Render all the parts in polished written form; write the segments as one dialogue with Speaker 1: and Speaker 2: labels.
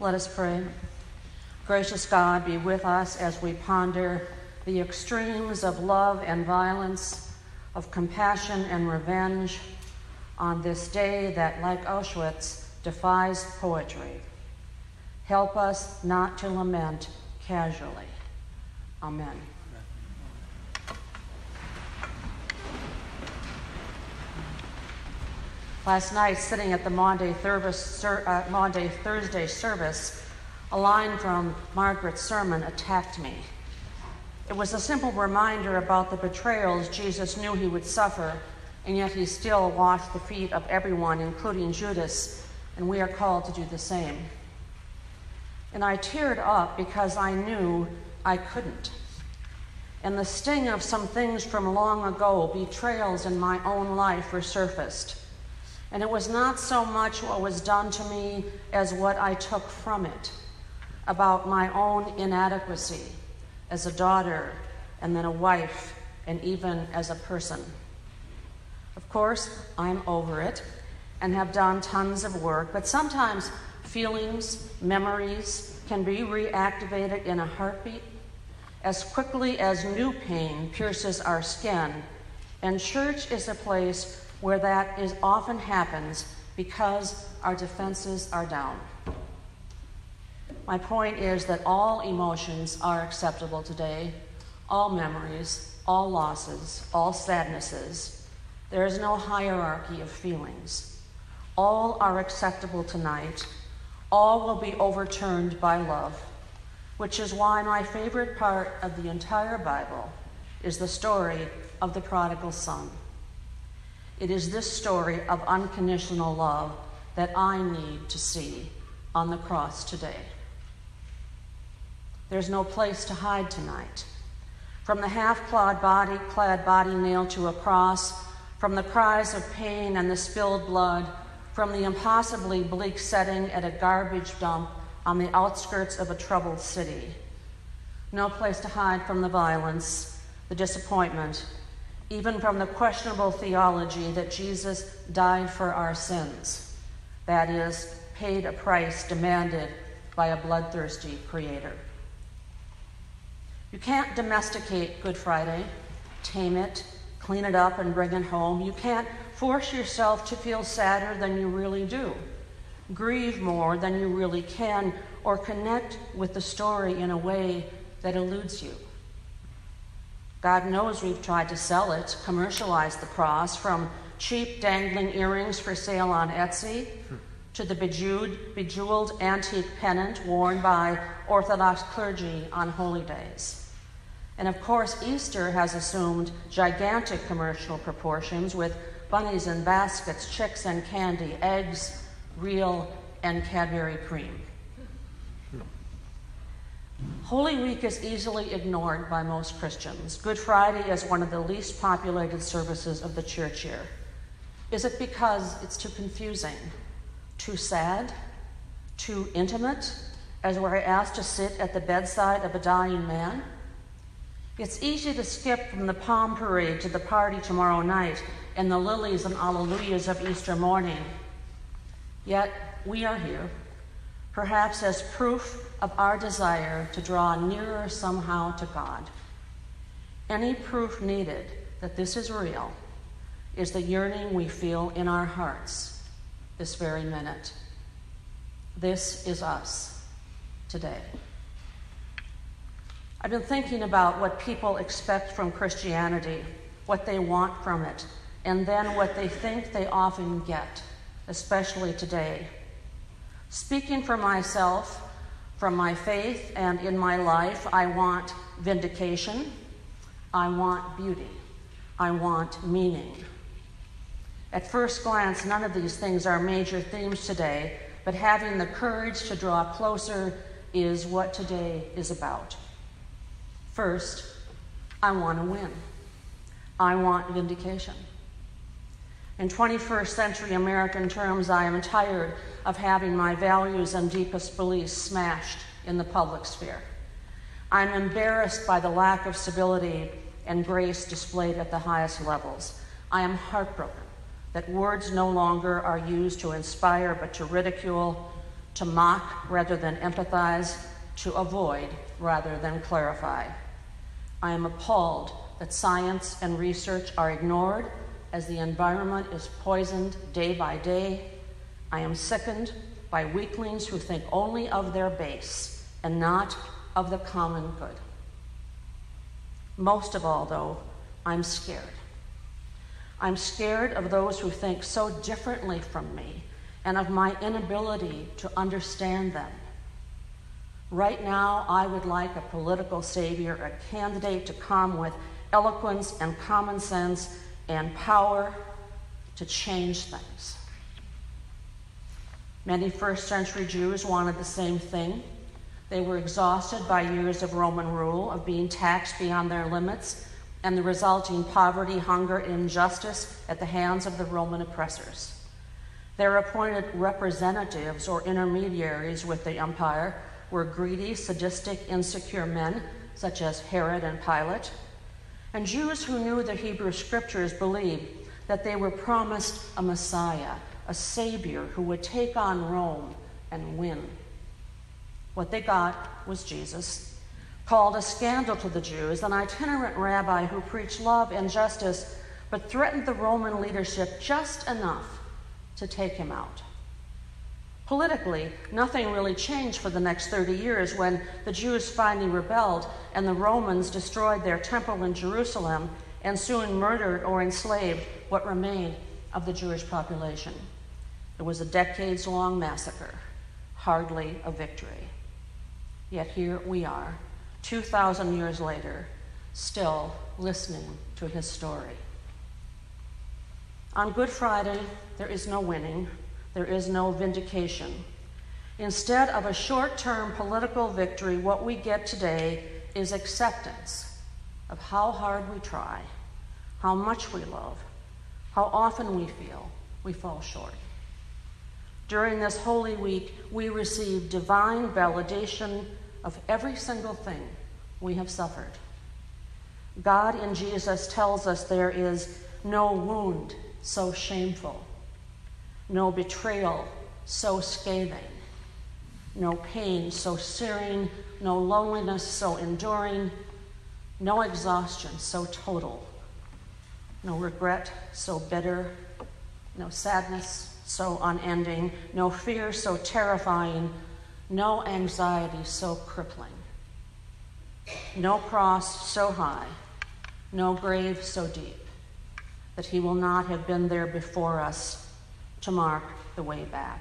Speaker 1: Let us pray. Gracious God, be with us as we ponder the extremes of love and violence, of compassion and revenge on this day that, like Auschwitz, defies poetry. Help us not to lament casually. Amen. Last night, sitting at the Maundy Thursday service, a line from Margaret's sermon attacked me. It was a simple reminder about the betrayals Jesus knew he would suffer, and yet he still washed the feet of everyone, including Judas, and we are called to do the same. And I teared up because I knew I couldn't. And the sting of some things from long ago, betrayals in my own life, resurfaced. And it was not so much what was done to me as what I took from it, about my own inadequacy as a daughter, and then a wife, and even as a person. Of course, I'm over it and have done tons of work, but sometimes feelings, memories can be reactivated in a heartbeat as quickly as new pain pierces our skin, and church is a place where that often happens because our defenses are down. My point is that all emotions are acceptable today, all memories, all losses, all sadnesses. There is no hierarchy of feelings. All are acceptable tonight. All will be overturned by love, which is why my favorite part of the entire Bible is the story of the prodigal son. It is this story of unconditional love that I need to see on the cross today. There's no place to hide tonight. From the half-clad body nailed to a cross, from the cries of pain and the spilled blood, from the impossibly bleak setting at a garbage dump on the outskirts of a troubled city. No place to hide from the violence, the disappointment, even from the questionable theology that Jesus died for our sins. That is, paid a price demanded by a bloodthirsty creator. You can't domesticate Good Friday, tame it, clean it up, and bring it home. You can't force yourself to feel sadder than you really do, grieve more than you really can, or connect with the story in a way that eludes you. God knows we've tried to sell it, commercialize the cross, from cheap dangling earrings for sale on Etsy to the bejeweled antique pennant worn by Orthodox clergy on holy days. And of course, Easter has assumed gigantic commercial proportions with bunnies and baskets, chicks and candy, eggs, real, and Cadbury cream. Holy Week is easily ignored by most Christians. Good Friday is one of the least populated services of the church year. Is it because it's too confusing, too sad, too intimate, as we're asked to sit at the bedside of a dying man? It's easy to skip from the palm parade to the party tomorrow night and the lilies and alleluias of Easter morning. Yet we are here, perhaps as proof of our desire to draw nearer somehow to God. Any proof needed that this is real is the yearning we feel in our hearts this very minute. This is us today. I've been thinking about what people expect from Christianity, what they want from it, and then what they think they often get, especially today. Speaking for myself, from my faith and in my life, I want vindication, I want beauty, I want meaning. At first glance, none of these things are major themes today, but having the courage to draw closer is what today is about. First, I want to win. I want vindication. In 21st century American terms, I am tired of having my values and deepest beliefs smashed in the public sphere. I'm embarrassed by the lack of civility and grace displayed at the highest levels. I am heartbroken that words no longer are used to inspire but to ridicule, to mock rather than empathize, to avoid rather than clarify. I am appalled that science and research are ignored as the environment is poisoned day by day. I am sickened by weaklings who think only of their base and not of the common good. Most of all, though, I'm scared. I'm scared of those who think so differently from me and of my inability to understand them. Right now, I would like a political savior, a candidate to come with eloquence and common sense and power to change things. Many first-century Jews wanted the same thing. They were exhausted by years of Roman rule, of being taxed beyond their limits, and the resulting poverty, hunger, and injustice at the hands of the Roman oppressors. Their appointed representatives or intermediaries with the empire were greedy, sadistic, insecure men, such as Herod and Pilate. And Jews who knew the Hebrew scriptures believed that they were promised a Messiah, a Savior who would take on Rome and win. What they got was Jesus, called a scandal to the Jews, an itinerant rabbi who preached love and justice, but threatened the Roman leadership just enough to take him out. Politically, nothing really changed for the next 30 years when the Jews finally rebelled and the Romans destroyed their temple in Jerusalem and soon murdered or enslaved what remained of the Jewish population. It was a decades-long massacre, hardly a victory. Yet here we are, 2,000 years later, still listening to his story. On Good Friday, there is no winning. There is no vindication. Instead of a short-term political victory, what we get today is acceptance of how hard we try, how much we love, how often we feel we fall short. During this Holy Week, we receive divine validation of every single thing we have suffered. God in Jesus tells us there is no wound so shameful, no betrayal so scathing, no pain so searing, no loneliness so enduring, no exhaustion so total, no regret so bitter, no sadness so unending, no fear so terrifying, no anxiety so crippling, no cross so high, no grave so deep that he will not have been there before us to mark the way back.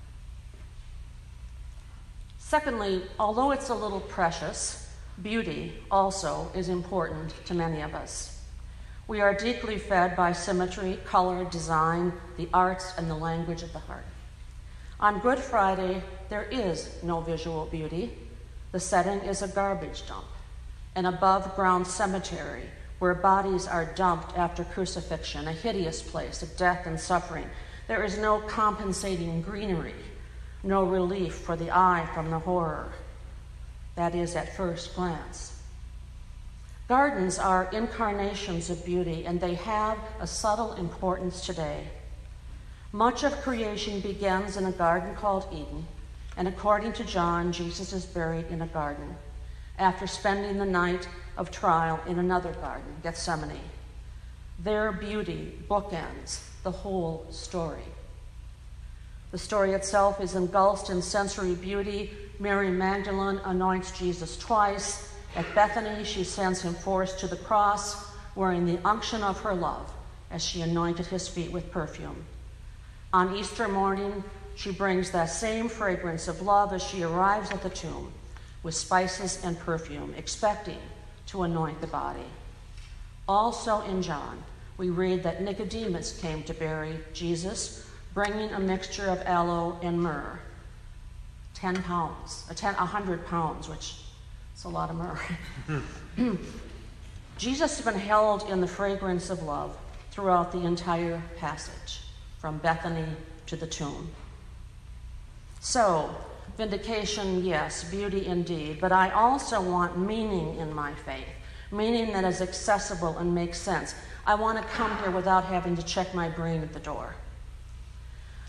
Speaker 1: Secondly, although it's a little precious, beauty also is important to many of us. We are deeply fed by symmetry, color, design, the arts, and the language of the heart. On Good Friday, there is no visual beauty. The setting is a garbage dump, an above-ground cemetery where bodies are dumped after crucifixion, a hideous place of death and suffering. There is no compensating greenery, no relief for the eye from the horror. That is at first glance. Gardens are incarnations of beauty, and they have a subtle importance today. Much of creation begins in a garden called Eden, and according to John, Jesus is buried in a garden after spending the night of trial in another garden, Gethsemane. Their beauty bookends the whole story. The story itself is engulfed in sensory beauty. Mary Magdalene anoints Jesus twice. At Bethany, she sends him forth to the cross, wearing the unction of her love as she anointed his feet with perfume. On Easter morning, she brings that same fragrance of love as she arrives at the tomb with spices and perfume, expecting to anoint the body. Also in John, we read that Nicodemus came to bury Jesus, bringing a mixture of aloe and myrrh, 100 pounds, which is a lot of myrrh. Jesus has been held in the fragrance of love throughout the entire passage, from Bethany to the tomb. So, vindication, yes, beauty indeed, but I also want meaning in my faith, meaning that is accessible and makes sense. I want to come here without having to check my brain at the door.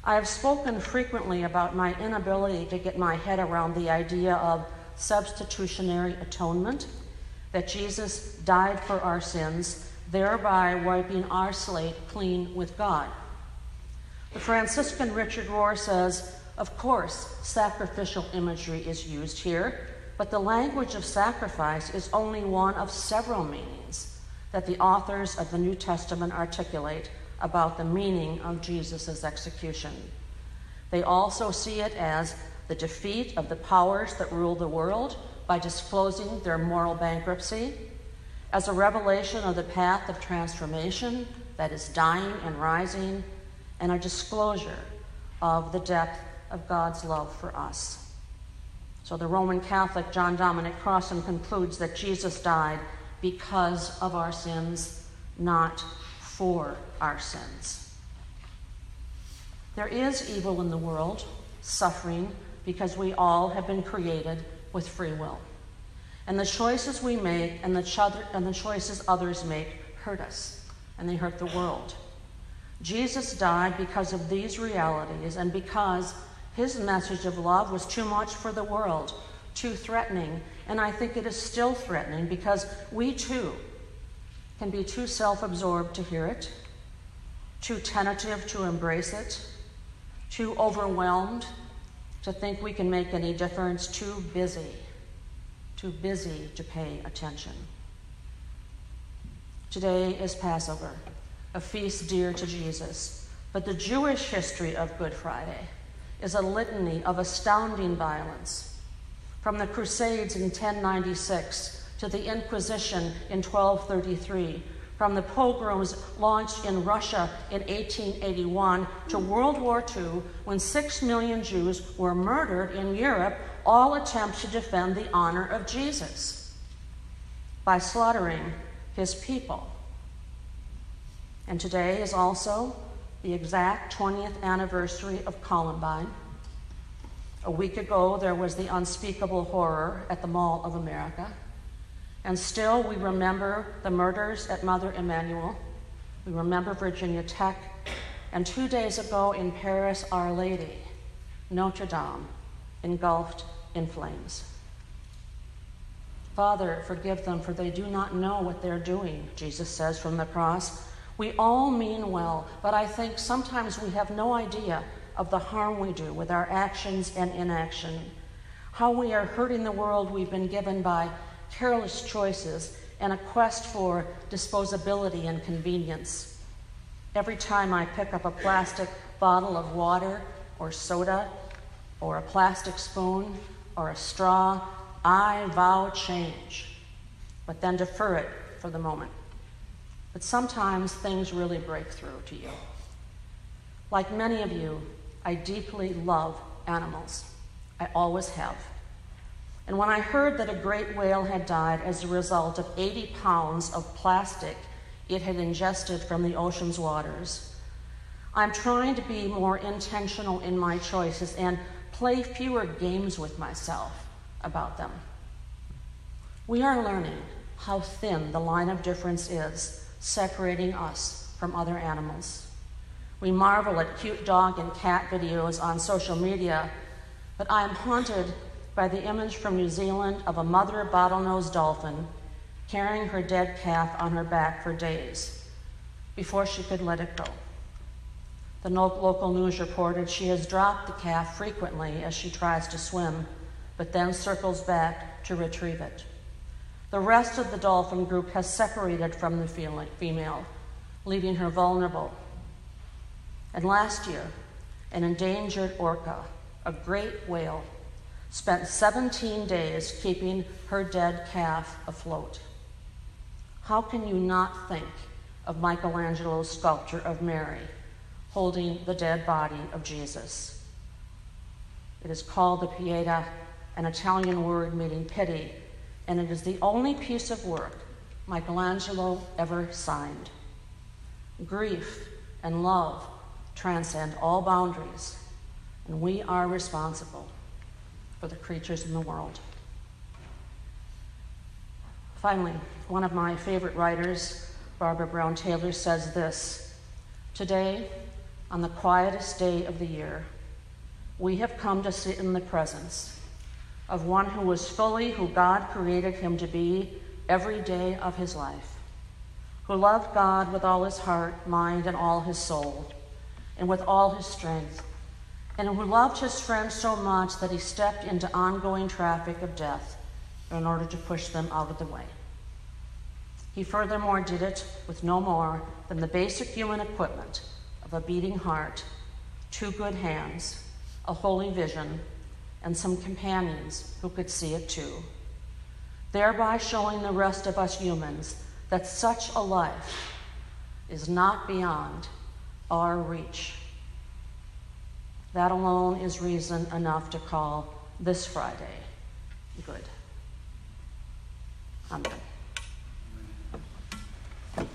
Speaker 1: I have spoken frequently about my inability to get my head around the idea of substitutionary atonement, that Jesus died for our sins, thereby wiping our slate clean with God. The Franciscan Richard Rohr says, of course, sacrificial imagery is used here, but the language of sacrifice is only one of several meanings that the authors of the New Testament articulate about the meaning of Jesus' execution. They also see it as the defeat of the powers that rule the world by disclosing their moral bankruptcy, as a revelation of the path of transformation that is dying and rising, and a disclosure of the depth of God's love for us. So the Roman Catholic John Dominic Crossan concludes that Jesus died because of our sins, not for our sins. There is evil in the world, suffering, because we all have been created with free will. And the choices we make and the choices others make hurt us, and they hurt the world. Jesus died because of these realities and because his message of love was too much for the world, too threatening, and I think it is still threatening because we too can be too self-absorbed to hear it, too tentative to embrace it, too overwhelmed to think we can make any difference, too busy to pay attention. Today is Passover, a feast dear to Jesus, but the Jewish history of Good Friday is a litany of astounding violence. From the Crusades in 1096 to the Inquisition in 1233, from the pogroms launched in Russia in 1881 to World War II, when 6 million Jews were murdered in Europe, all attempts to defend the honor of Jesus by slaughtering his people. And today is also the exact 20th anniversary of Columbine. A week ago, there was the unspeakable horror at the Mall of America. And still, we remember the murders at Mother Emanuel. We remember Virginia Tech. And 2 days ago in Paris, Our Lady, Notre Dame, engulfed in flames. Father, forgive them, for they do not know what they're doing, Jesus says from the cross. We all mean well, but I think sometimes we have no idea of the harm we do with our actions and inaction, how we are hurting the world we've been given by careless choices and a quest for disposability and convenience. Every time I pick up a plastic bottle of water or soda or a plastic spoon or a straw, I vow change, but then defer it for the moment. But sometimes things really break through to you. Like many of you, I deeply love animals. I always have. And when I heard that a great whale had died as a result of 80 pounds of plastic it had ingested from the ocean's waters, I'm trying to be more intentional in my choices and play fewer games with myself about them. We are learning how thin the line of difference is separating us from other animals. We marvel at cute dog and cat videos on social media, but I am haunted by the image from New Zealand of a mother bottlenose dolphin carrying her dead calf on her back for days before she could let it go. The local news reported she has dropped the calf frequently as she tries to swim, but then circles back to retrieve it. The rest of the dolphin group has separated from the female, leaving her vulnerable. And last year, an endangered orca, a great whale, spent 17 days keeping her dead calf afloat. How can you not think of Michelangelo's sculpture of Mary holding the dead body of Jesus? It is called the Pietà, an Italian word meaning pity, and it is the only piece of work Michelangelo ever signed. Grief and love transcend all boundaries, and we are responsible for the creatures in the world. Finally, one of my favorite writers, Barbara Brown Taylor, says this: "Today, on the quietest day of the year, we have come to sit in the presence of one who was fully who God created him to be every day of his life, who loved God with all his heart, mind, and all his soul, and with all his strength, and who loved his friends so much that he stepped into ongoing traffic of death in order to push them out of the way. He furthermore did it with no more than the basic human equipment of a beating heart, 2 good hands, a holy vision, and some companions who could see it too, thereby showing the rest of us humans that such a life is not beyond our reach. That alone is reason enough to call this Friday good. Amen.